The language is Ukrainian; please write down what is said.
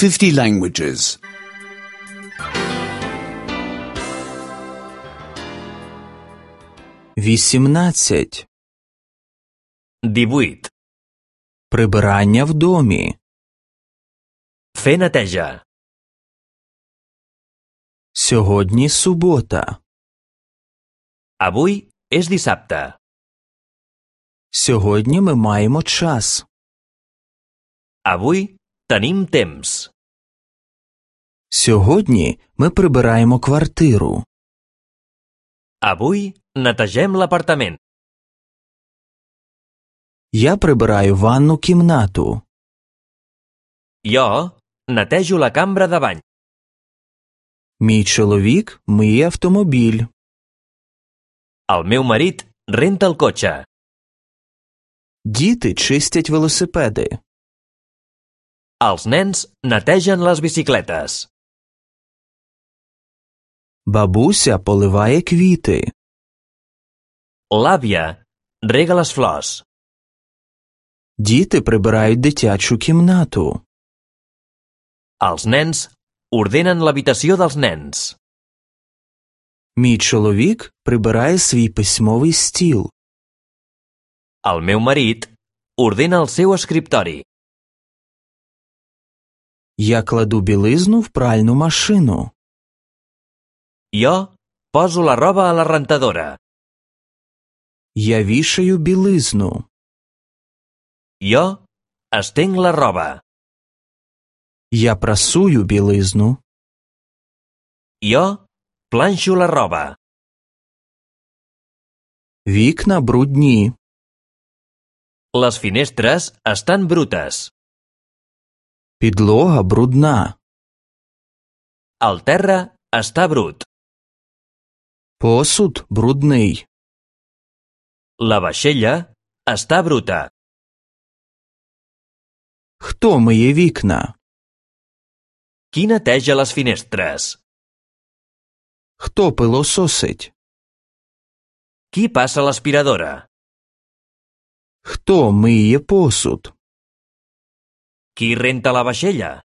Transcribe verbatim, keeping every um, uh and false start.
fifty languages. Вісімнадцять. divuit. Прибирання в домі. Fer neteja. Сьогодні субота. Avui és dissabte. Сьогодні ми маємо час. Avui tenim temps. Сьогодні ми прибираємо квартиру. Avui netegem l'apartament. Я прибираю ванну кімнату. Jo netejo la cambra de bany. Мій чоловік миє автомобіль. El meu marit renta el cotxe. Діти чистять велосипеди. Els nens netegen les bicicletes. Бабуся поливає квіти. L'àvia rega les flors. Діти прибирають дитячу кімнату. Els nens ordenen l'habitació dels nens. Мій чоловік прибирає свій письмовий стіл. El meu marit ordena el seu escriptori. Я кладу білизну в пральну машину. Jo poso la roba a la rentadora. Я вішаю білизну. Jo estenc la roba. Я прасую білизну. Jo planxo la roba. Вікна брудні. Les finestres estan brutes. Підлога брудна. El terra està brut. Посуд брудний. La vaixella està bruta. Хто миє вікна? Qui neteja les finestres? Хто пилососить? Qui passa l'aspiradora? Хто миє посуд? Qui renta la vaixella?